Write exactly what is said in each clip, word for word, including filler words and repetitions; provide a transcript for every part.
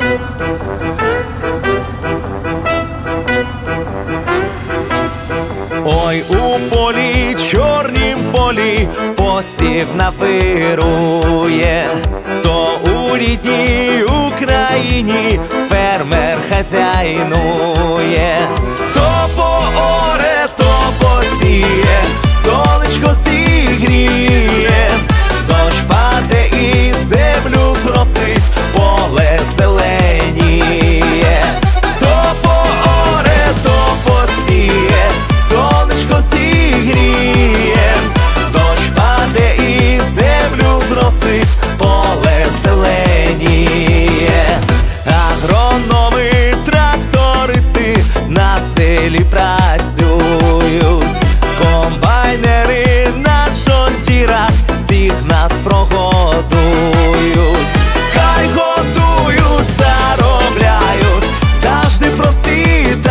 Ой, у полі, чорнім полі, посів навирує, то у рідній Україні фермер хазяйнує. То пооре, то посіє, сонечко зігріє, дощ паде і землю зросить, поле зеленіє. То пооре, то посіє, сонечко зігріє, дощ паде і землю зросить, поле зеленіє. Агрономи, трактористи на селі працюють, комбайнери на джондірах всіх нас прогодують. Хай готують, заробляють, завжди процвітають.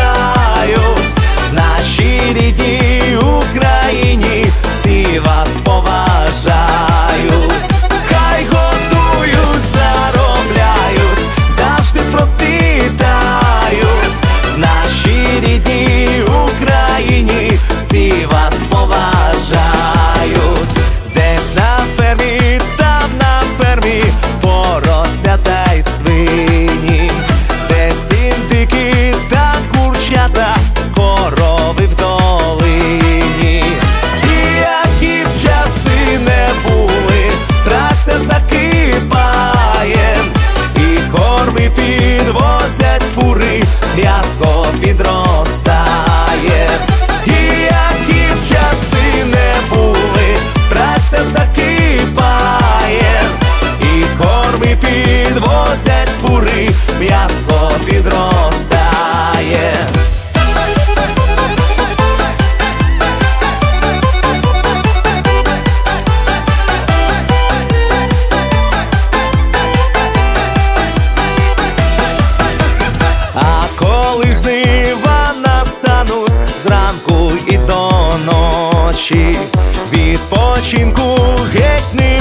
Нашій рідній Україні всі вас поважають. Хай готують, заробляють, завжди процвітають. Нашій рідній Україні всі вас поважають. Десь на фермі, там на фермі поросята й свині, десь індики та курчата, корови в долині. І які б часи не були, праця закипає, і корми підвозять фури, м'ясо підростає. І які б часи не були, праця закипає, і корми підвозять фури, м'ясо підростає. А коли жнива настануть зранку і до ночі, відпочинку геть не